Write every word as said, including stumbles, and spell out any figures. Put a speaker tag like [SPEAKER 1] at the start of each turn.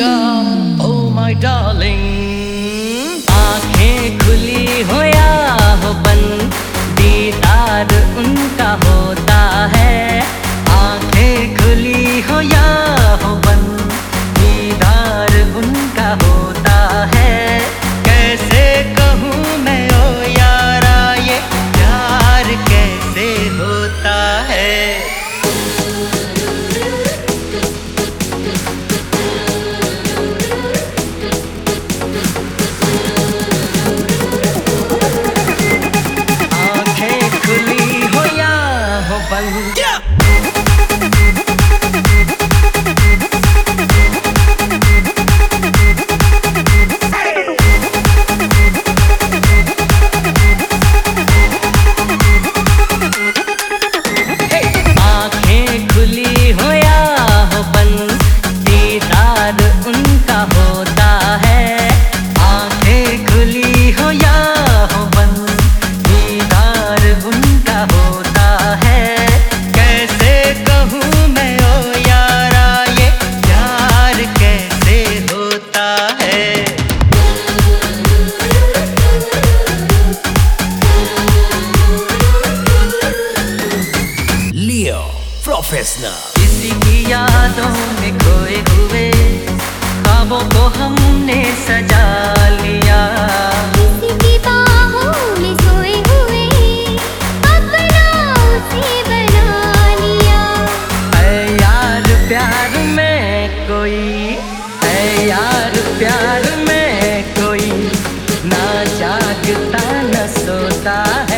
[SPEAKER 1] oh my darling। आंखें खुली हो या हो बंद, दीदार उनका होता है। आंखें खुली हो या हो बंद, दीदार उनका होता है। कैसे कहूँ मैं ओ यारा, ये प्यार कैसे होता है। Yeah! आँखें खुली हो या हो बंद, दीदार उनका होता है। आँखें खुली हो या हो बंद, दीदार उनका होता है। कैसे कहूँ मैं ओ यारा, ये प्यार कैसे होता है।
[SPEAKER 2] Leo professional.
[SPEAKER 1] किसी की यादों में खोए हुए ख्वाबों को हमने सजा लिया।
[SPEAKER 3] किसी की बाहों में सोए हुए अपना उसे बना लिया।
[SPEAKER 1] ऐ यार प्यार में कोई, ऐ यार प्यार में कोई ना जागता न सोता है।